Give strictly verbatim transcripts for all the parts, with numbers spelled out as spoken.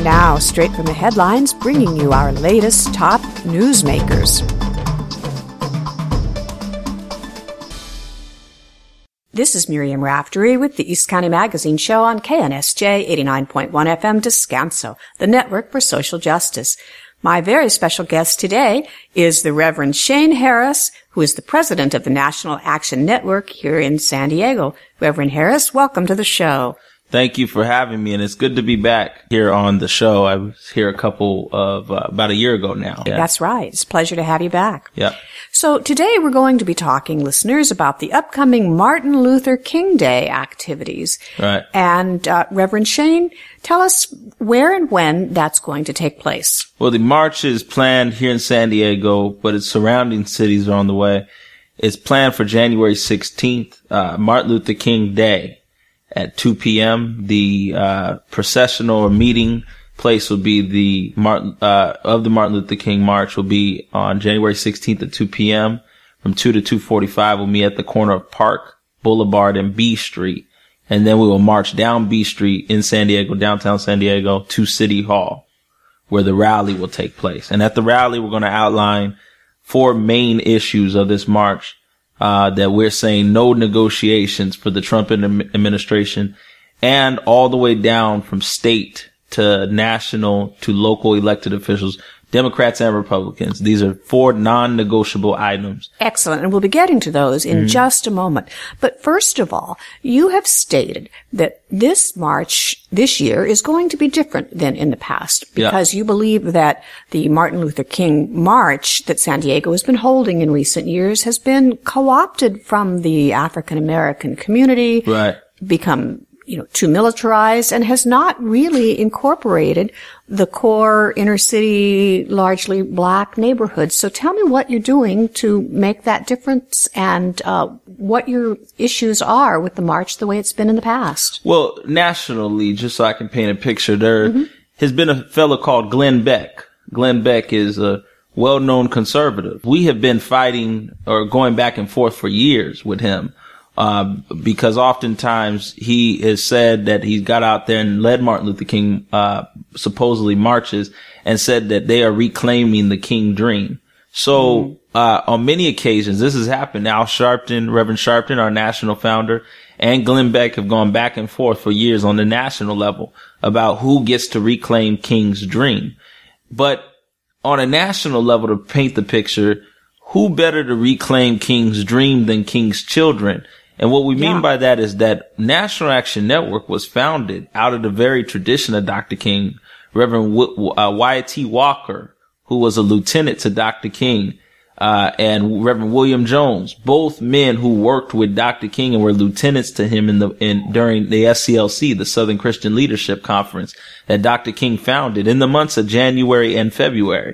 Now, straight from the headlines, bringing you our latest top newsmakers. This is Miriam Raftery with the East County Magazine Show on K N S J eighty-nine point one F M Descanso, the Network for Social Justice. My very special guest today is the Reverend Shane Harris, who is the president of the National Action Network here in San Diego. Reverend Harris, welcome to the show. Thank you for having me, and it's good to be back here on the show. I was here a couple of, uh, about a year ago now. Yeah. That's right. It's a pleasure to have you back. Yeah. So today we're going to be talking, listeners, about the upcoming Martin Luther King Day activities. Right. And, uh, Reverend Shane, tell us where and when that's going to take place. Well, the march is planned here in San Diego, but its surrounding cities are on the way. It's planned for January sixteenth, uh, Martin Luther King Day. At two p.m., the uh processional or meeting place will be the Martin uh of the Martin Luther King March will be on January sixteenth at two p.m. From two to two forty-five, we'll meet at the corner of Park Boulevard and B Street, and then we will march down B Street in San Diego, downtown San Diego, to City Hall, where the rally will take place. And at the rally, we're going to outline four main issues of this march. Uh, that we're saying no negotiations for the Trump administration, and all the way down from state to national to local elected officials, Democrats and Republicans. These are four non-negotiable items. Excellent. And we'll be getting to those in mm-hmm. just a moment. But first of all, you have stated that this march this year is going to be different than in the past because yeah. you believe that the Martin Luther King March that San Diego has been holding in recent years has been co-opted from the African American community, right. become you know, too militarized, and has not really incorporated the core inner city, largely black neighborhoods. So tell me what you're doing to make that difference and uh what your issues are with the march the way it's been in the past. Well, nationally, just so I can paint a picture, there mm-hmm. has been a fellow called Glenn Beck. Glenn Beck is a well-known conservative. We have been fighting or going back and forth for years with him. Uh, because oftentimes he has said that he's got out there and led Martin Luther King, uh, supposedly marches and said that they are reclaiming the King dream. So, mm. uh, on many occasions, this has happened. Al Sharpton, Reverend Sharpton, our national founder, and Glenn Beck have gone back and forth for years on the national level about who gets to reclaim King's dream. But on a national level, to paint the picture, who better to reclaim King's dream than King's children? And what we mean yeah. by that is that National Action Network was founded out of the very tradition of Doctor King. Reverend w- uh, Wyatt T. Walker, who was a lieutenant to Doctor King, uh, and Reverend William Jones, both men who worked with Doctor King and were lieutenants to him in the in during the S C L C, the Southern Christian Leadership Conference that Doctor King founded in the months of January and February.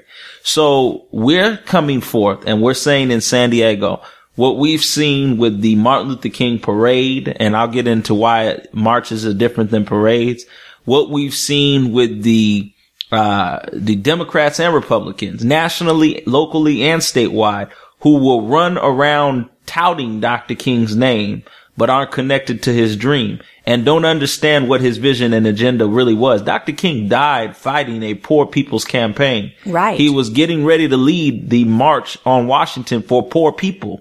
So we're coming forth and we're saying in San Diego, what we've seen with the Martin Luther King parade, and I'll get into why marches are different than parades, what we've seen with the uh the Democrats and Republicans, nationally, locally, and statewide, who will run around touting Doctor King's name, but aren't connected to his dream and don't understand what his vision and agenda really was. Doctor King died fighting a poor people's campaign. Right. He was getting ready to lead the march on Washington for poor people.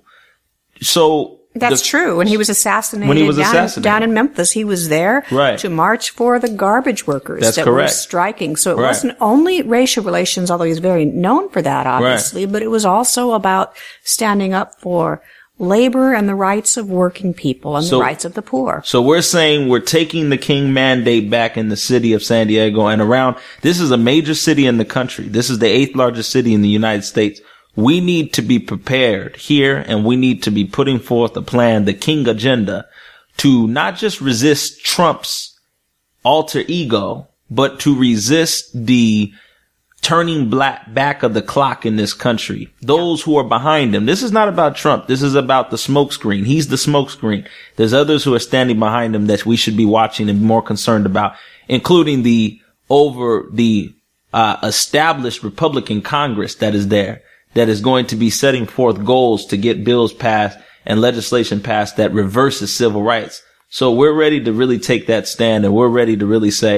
So that's the, true. When he was assassinated, when he was down, assassinated. down in Memphis, he was there right. to march for the garbage workers that's that correct. were striking. So it right. wasn't only racial relations, although he's very known for that, obviously, right. but it was also about standing up for labor and the rights of working people and so, the rights of the poor. So we're saying we're taking the King mandate back in the city of San Diego and around. This is a major city in the country. This is the eighth largest city in the United States. We need to be prepared here, and we need to be putting forth a plan, the King agenda, to not just resist Trump's alter ego, but to resist the turning black back of the clock in this country. Those who are behind him. This is not about Trump. This is about the smokescreen. He's the smokescreen. There's others who are standing behind him that we should be watching and be more concerned about, including the over the uh established Republican Congress that is there, that is going to be setting forth goals to get bills passed and legislation passed that reverses civil rights. So we're ready to really take that stand, and we're ready to really say,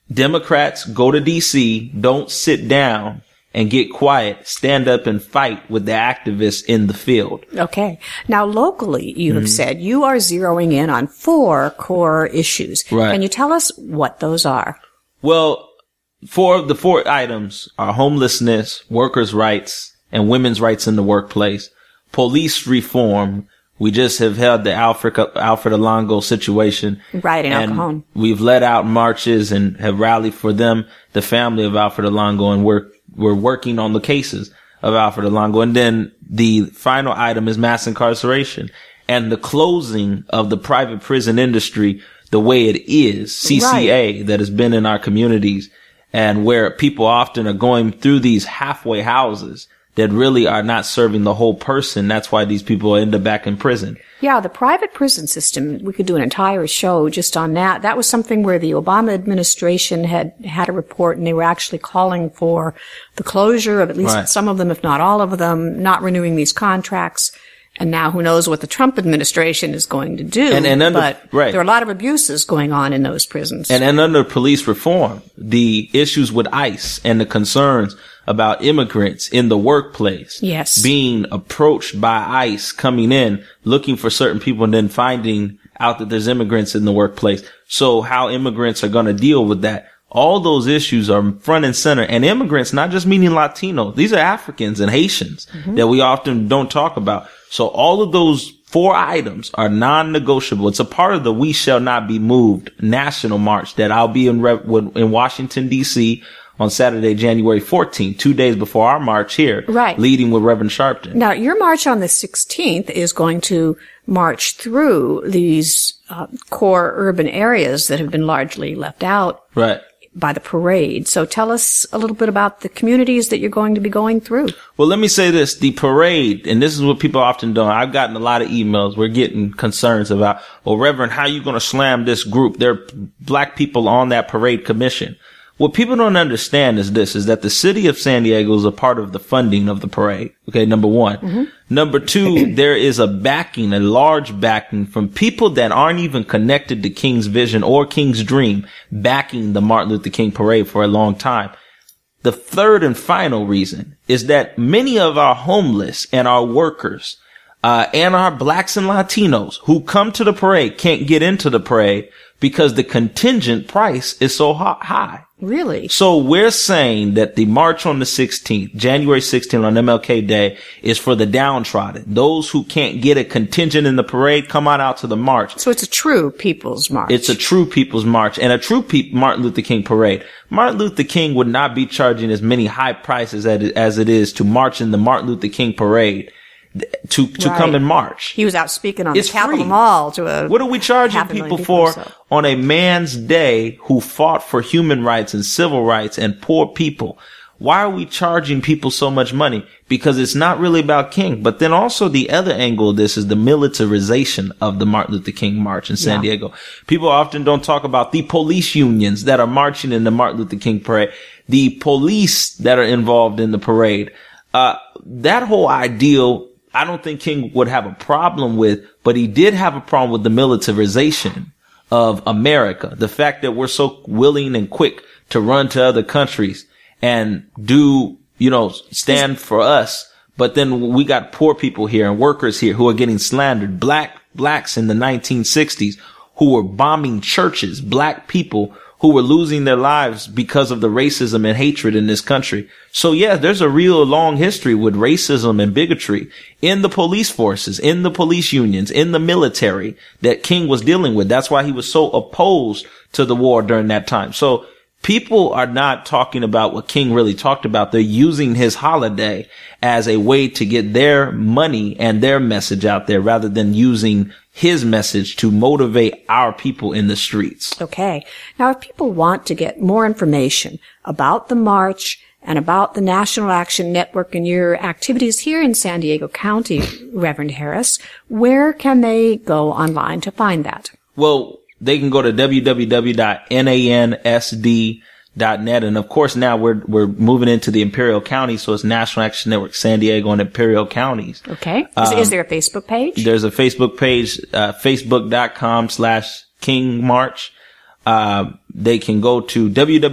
Democrats, go to D C, don't sit down and get quiet, stand up and fight with the activists in the field. Okay. Now, locally, you have mm-hmm. said you are zeroing in on four core issues. Right. Can you tell us what those are? Well, four of the four items are homelessness, workers' rights, and women's rights in the workplace, police reform. We just have held the Alfred, Alfred Alongo situation. Right, in El Cajon. We've let out marches and have rallied for them, the family of Alfred Alongo, and we're, we're working on the cases of Alfred Alongo. And then the final item is mass incarceration and the closing of the private prison industry the way it is, C C A, right, that has been in our communities, and where people often are going through these halfway houses that really are not serving the whole person. That's why these people end up back in prison. Yeah, the private prison system, we could do an entire show just on that. That was something where the Obama administration had had a report, and they were actually calling for the closure of at least right. some of them, if not all of them, not renewing these contracts. And now who knows what the Trump administration is going to do. And, and under, but right. there are a lot of abuses going on in those prisons. And, and under police reform, the issues with ICE and the concerns about immigrants in the workplace. Yes. Being approached by ICE, coming in, looking for certain people, and then finding out that there's immigrants in the workplace. So how immigrants are going to deal with that. All those issues are front and center. And immigrants, not just meaning Latino, these are Africans and Haitians mm-hmm. that we often don't talk about. So all of those four items are non-negotiable. It's a part of the We Shall Not Be Moved national march that I'll be in, in Washington, D C on Saturday, January fourteenth, two days before our march here, right, leading with Reverend Sharpton. Now, your march on the sixteenth is going to march through these uh, core urban areas that have been largely left out. Right. By the parade. So tell us a little bit about the communities that you're going to be going through. Well, let me say this. The parade, and this is what people often don't. I've gotten a lot of emails. We're getting concerns about, well, Reverend, how are you going to slam this group? There are black people on that parade commission. What people don't understand is this, is that the city of San Diego is a part of the funding of the parade. Okay, number one. Mm-hmm. Number two, there is a backing, a large backing from people that aren't even connected to King's vision or King's dream, backing the Martin Luther King parade for a long time. The third and final reason is that many of our homeless and our workers, uh, and our blacks and Latinos who come to the parade can't get into the parade because the contingent price is so high. Really? So we're saying that the march on the sixteenth, January sixteenth on M L K Day, is for the downtrodden. Those who can't get a contingent in the parade, come on out to the march. So it's a true people's march. It's a true people's march and a true pe- Martin Luther King parade. Martin Luther King would not be charging as many high prices as it, as it is to march in the Martin Luther King parade. To, to right. come and march. He was out speaking on it's the Capitol free. Mall to a What are we charging people for so. on a man's day who fought for human rights and civil rights and poor people? Why are we charging people so much money? Because it's not really about King. But then also the other angle of this is the militarization of the Martin Luther King March in San yeah. Diego. People often don't talk about the police unions that are marching in the Martin Luther King parade, the police that are involved in the parade. Uh, that whole ideal, I don't think King would have a problem with, but he did have a problem with the militarization of America. The fact that we're so willing and quick to run to other countries and do, you know, stand for us. But then we got poor people here and workers here who are getting slandered. Black, blacks in the nineteen sixties who were bombing churches, black people who were losing their lives because of the racism and hatred in this country. So yeah, there's a real long history with racism and bigotry in the police forces, in the police unions, in the military that King was dealing with. That's why he was so opposed to the war during that time. So people are not talking about what King really talked about. They're using his holiday as a way to get their money and their message out there rather than using his message to motivate our people in the streets. Okay. Now, if people want to get more information about the march and about the National Action Network and your activities here in San Diego County, Reverend Harris, where can they go online to find that? Well, they can go to w w w dot n a n s d dot net. And of course, now we're, we're moving into the Imperial County. So it's National Action Network, San Diego and Imperial Counties. Okay. Is, um, is there a Facebook page? There's a Facebook page, uh, facebook dot com slash King March. uh, they can go to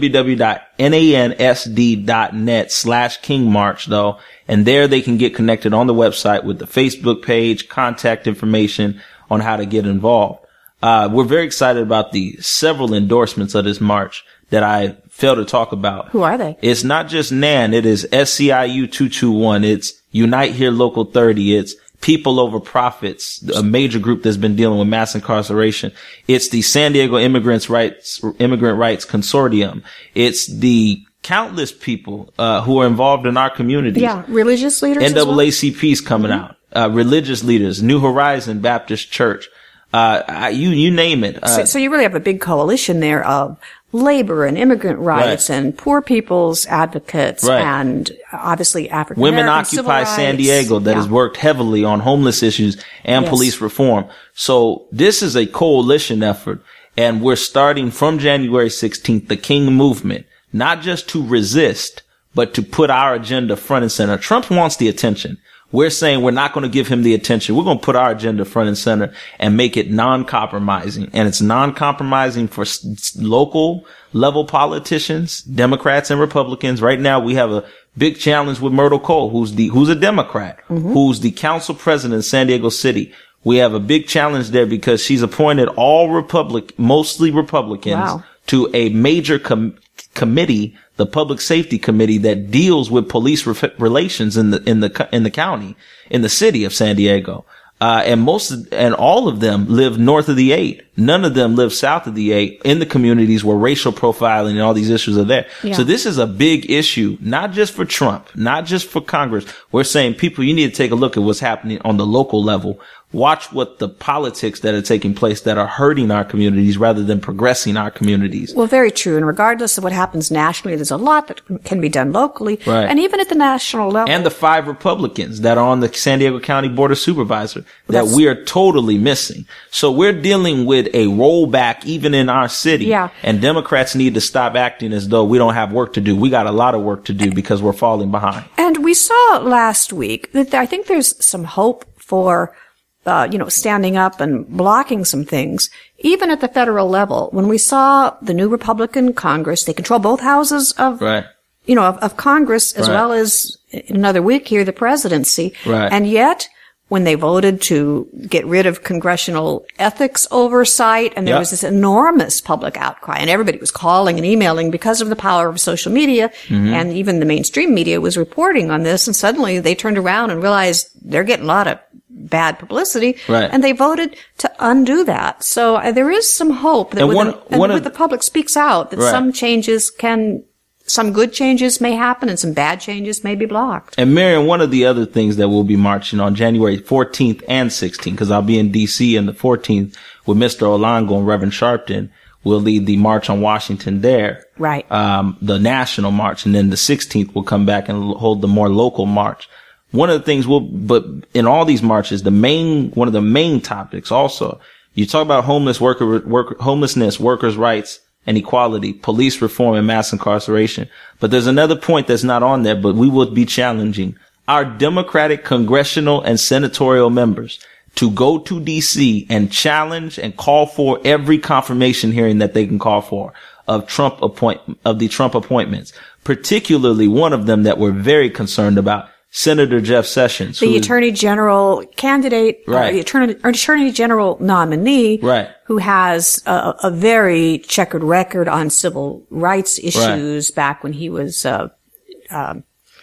www.nansd.net slash King March though. And there they can get connected on the website with the Facebook page, contact information on how to get involved. Uh, we're very excited about the several endorsements of this march that I failed to talk about. Who are they? It's not just N A N. It is S C I U two two one. It's Unite Here Local thirty. It's People Over Profits, a major group that's been dealing with mass incarceration. It's the San Diego Immigrants Rights, Immigrant Rights Consortium. It's the countless people, uh, who are involved in our communities. Yeah. Religious leaders. N double A C P's coming mm-hmm. out. Uh, religious leaders, New Horizon Baptist Church. Uh, you, you name it. Uh, so, so you really have a big coalition there of labor and immigrant rights right. and poor people's advocates right. and obviously African Women American Occupy San Diego that yeah. has worked heavily on homeless issues and yes. police reform. So this is a coalition effort, and we're starting from January sixteenth, the King movement, not just to resist, but to put our agenda front and center. Trump wants the attention. We're saying we're not going to give him the attention. We're going to put our agenda front and center and make it non-compromising. And it's non-compromising for s- local level politicians, Democrats and Republicans. Right now, we have a big challenge with Myrtle Cole, who's the, who's a Democrat, mm-hmm. who's the council president of San Diego City. We have a big challenge there because she's appointed all Republic, mostly Republicans wow. to a major com- committee, the Public Safety Committee, that deals with police re- relations in the in the in the county, in the city of San Diego. Uh, and most of, and all of them live north of the eight. None of them live south of the eight in the communities where racial profiling and all these issues are there. Yeah. So this is a big issue, not just for Trump, not just for Congress. We're saying, people, you need to take a look at what's happening on the local level. Watch what the politics that are taking place that are hurting our communities rather than progressing our communities. Well, very true. And regardless of what happens nationally, there's a lot that can be done locally. Right. And even at the national level. And the five Republicans that are on the San Diego County Board of Supervisors that That's, we are totally missing. So we're dealing with a rollback even in our city. Yeah. And Democrats need to stop acting as though we don't have work to do. We got a lot of work to do because we're falling behind. And we saw last week that I think there's some hope for Uh, you know, standing up and blocking some things, even at the federal level. When we saw the new Republican Congress, they control both houses of, right. you know, of, of Congress, as right. well as in another week here, the presidency. Right. And yet, when they voted to get rid of congressional ethics oversight, and there yep. was this enormous public outcry, and everybody was calling and emailing because of the power of social media, mm-hmm. and even the mainstream media was reporting on this, and suddenly they turned around and realized they're getting a lot of bad publicity, right. and they voted to undo that. So uh, there is some hope that and when, one, the, and one when of, the public speaks out, that right. some changes can, some good changes may happen and some bad changes may be blocked. And Marion, one of the other things that we'll be marching on January fourteenth and sixteenth, because I'll be in D C on the fourteenth with Mister Olango and Reverend Sharpton. We'll lead the March on Washington there. Right. Um, the national march. And then the sixteenth we'll come back and hold the more local march. One of the things we'll, but in all these marches, the main, one of the main topics also, you talk about homeless worker, work, homelessness, workers' rights and equality, police reform and mass incarceration. But there's another point that's not on there, but we will be challenging our Democratic congressional and senatorial members to go to D C and challenge and call for every confirmation hearing that they can call for of Trump appoint, of the Trump appointments, particularly one of them that we're very concerned about. Senator Jeff Sessions, the Attorney General candidate, right. uh, the Attorney, Attorney General nominee, right. who has a, a very checkered record on civil rights issues right. back when he was uh, uh,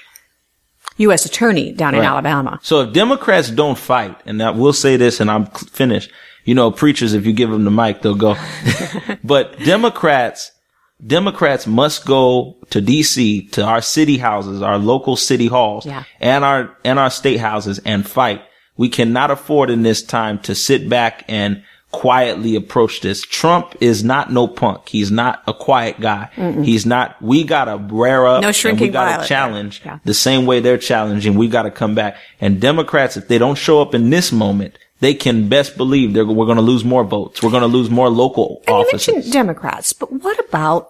U S Attorney down right. in Alabama. So if Democrats don't fight, and I will say this, and I'm finished. You know, preachers, if you give them the mic, they'll go. But Democrats. Democrats must go to D C, to our city houses, our local city halls, yeah. and our, and our state houses and fight. We cannot afford in this time to sit back and quietly approach this. Trump is not no punk. He's not a quiet guy. Mm-mm. He's not, we gotta rear up no shrinking and we gotta violet. challenge yeah. the same way they're challenging. We gotta come back. And Democrats, if they don't show up in this moment, they can best believe they're, we're going to lose more votes. We're going to lose more local and offices. You mentioned Democrats, but what about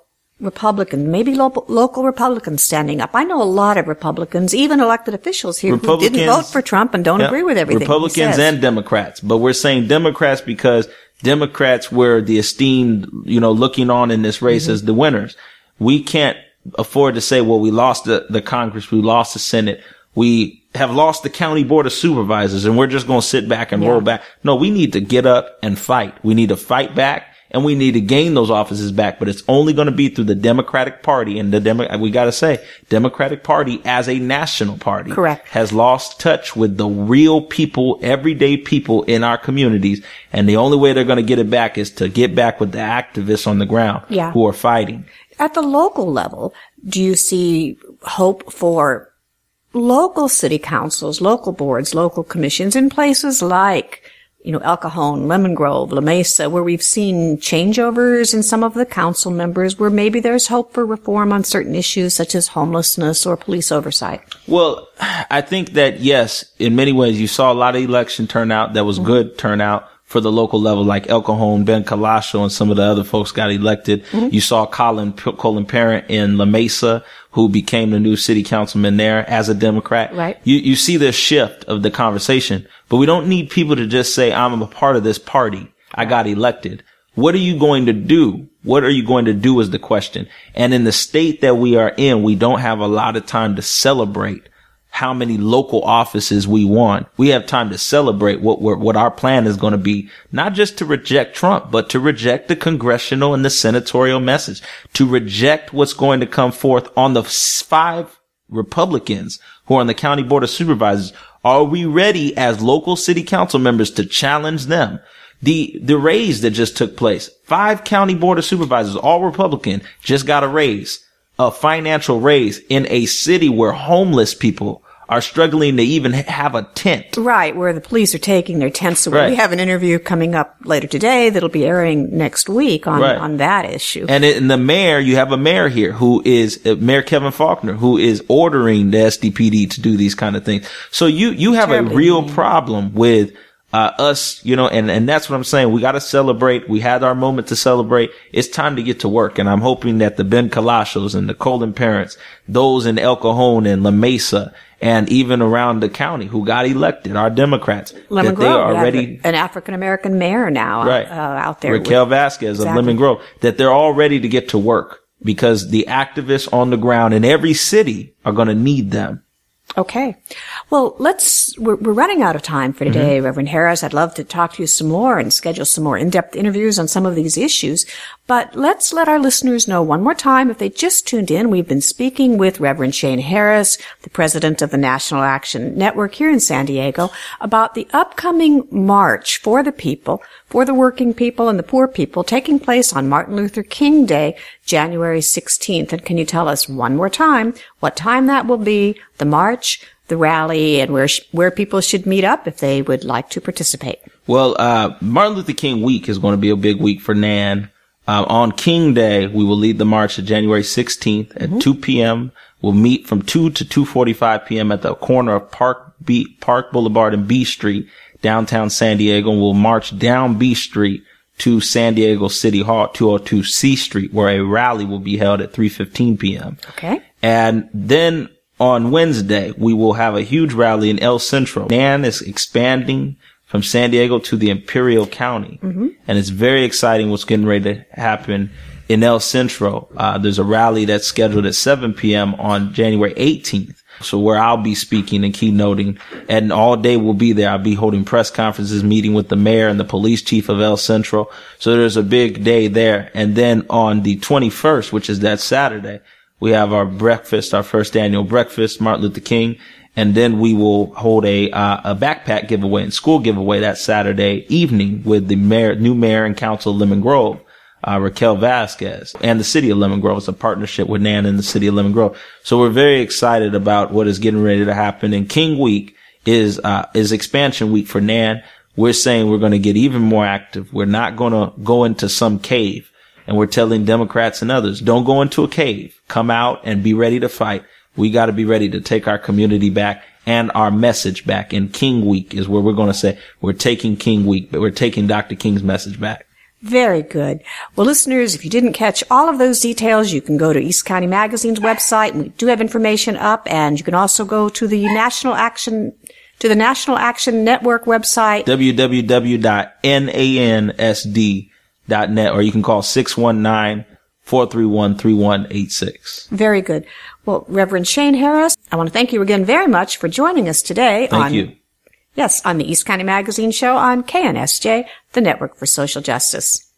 Republicans, maybe local, local Republicans standing up. I know a lot of Republicans, even elected officials here who didn't vote for Trump and don't yeah, agree with everything Republicans and Democrats. But we're saying Democrats because Democrats were the esteemed, you know, looking on in this race mm-hmm. as the winners. We can't afford to say, well, we lost the, the Congress, we lost the Senate, we have lost the county board of supervisors, and we're just going to sit back and yeah. roll back. No, we need to get up and fight. We need to fight back. And we need to gain those offices back, but it's only going to be through the Democratic Party. And the Demo- we got to say, Democratic Party as a national party Correct. has lost touch with the real people, everyday people in our communities. And the only way they're going to get it back is to get back with the activists on the ground yeah. who are fighting. At the local level, do you see hope for local city councils, local boards, local commissions in places like you know, El Cajon, Lemon Grove, La Mesa, where we've seen changeovers in some of the council members, where maybe there's hope for reform on certain issues such as homelessness or police oversight? Well, I think that, yes, in many ways, you saw a lot of election turnout that was mm-hmm. good turnout for the local level, like El Cajon, Ben Colasso, and some of the other folks got elected. Mm-hmm. You saw Colin, Colin Parent in La Mesa, who became the new city councilman there as a Democrat. Right. You, you see this shift of the conversation, but we don't need people to just say, I'm a part of this party. I got elected. What are you going to do? What are you going to do is the question. And in the state that we are in, we don't have a lot of time to celebrate how many local offices we won. We have time to celebrate what we're, what our plan is going to be, not just to reject Trump, but to reject the congressional and the senatorial message, to reject what's going to come forth on the five Republicans who are on the county board of supervisors. Are we ready as local city council members to challenge them? The, the raise that just took place, five county board of supervisors, all Republican, just got a raise. A financial raise in a city where homeless people are struggling to even have a tent. Right, where the police are taking their tents away. Right. We have an interview coming up later today that'll be airing next week on, right. on that issue. And in the mayor, you have a mayor here who is, uh, Mayor Kevin Faulconer, who is ordering the S D P D to do these kind of things. So you, you have Terribly a real mean. problem with Uh, us, you know, and, and that's what I'm saying. We got to celebrate. We had our moment to celebrate. It's time to get to work. And I'm hoping that the Ben Colassos and the Colin Parents, those in El Cajon and La Mesa, and even around the county who got elected, our Democrats, Lemon that Grove, they are ready. An African-American mayor now right. uh, out there. Raquel with, Vasquez exactly. of Lemon Grove, that they're all ready to get to work because the activists on the ground in every city are going to need them. Okay. Well, let's, we're, we're running out of time for today, mm-hmm. Reverend Harris. I'd love to talk to you some more and schedule some more in-depth interviews on some of these issues. But let's let our listeners know one more time, if they just tuned in, we've been speaking with Reverend Shane Harris, the president of the National Action Network here in San Diego, about the upcoming March for the people, for the working people and the poor people, taking place on Martin Luther King Day, January sixteenth. And can you tell us one more time what time that will be, the march, the rally, and where sh- where people should meet up if they would like to participate? Well, uh, Martin Luther King week is going to be a big week for N A N. Uh, on King Day, we will lead the march to January sixteenth at mm-hmm. two p.m. We'll meet from two to two forty-five p.m. at the corner of Park B, Park Boulevard and B Street, downtown San Diego. And we'll march down B Street to San Diego City Hall, two oh two C Street, where a rally will be held at three fifteen p.m. Okay. And then on Wednesday, we will have a huge rally in El Centro. N A N is expanding from San Diego to the Imperial County. Mm-hmm. And it's very exciting what's getting ready to happen in El Centro. Uh, there's a rally that's scheduled at seven p.m. on January eighteenth. So where I'll be speaking and keynoting, and all day we'll be there. I'll be holding press conferences, meeting with the mayor and the police chief of El Centro. So there's a big day there. And then on the twenty-first, which is that Saturday, we have our breakfast, our first annual breakfast, Martin Luther King. And then we will hold a, uh, a backpack giveaway and school giveaway that Saturday evening with the mayor, new mayor and council of Lemon Grove, uh, Raquel Vasquez, and the city of Lemon Grove. It's a partnership with N A N and the city of Lemon Grove. So we're very excited about what is getting ready to happen. And King Week is, uh, is expansion week for N A N. We're saying we're going to get even more active. We're not going to go into some cave. And we're telling Democrats and others, don't go into a cave. Come out and be ready to fight. We got to be ready to take our community back and our message back. And King Week is where we're going to say we're taking King Week, but we're taking Doctor King's message back. Very good. Well, listeners, if you didn't catch all of those details, you can go to East County Magazine's website, and we do have information up, and you can also go to the National Action to the National Action Network website, w w w dot n a n s d dot net, or you can call six one nine, four three one, three one eight six. Very good. Well, Reverend Shane Harris, I want to thank you again very much for joining us today. Thank on, you. Yes, on the East County Magazine Show on K N S J, the Network for Social Justice.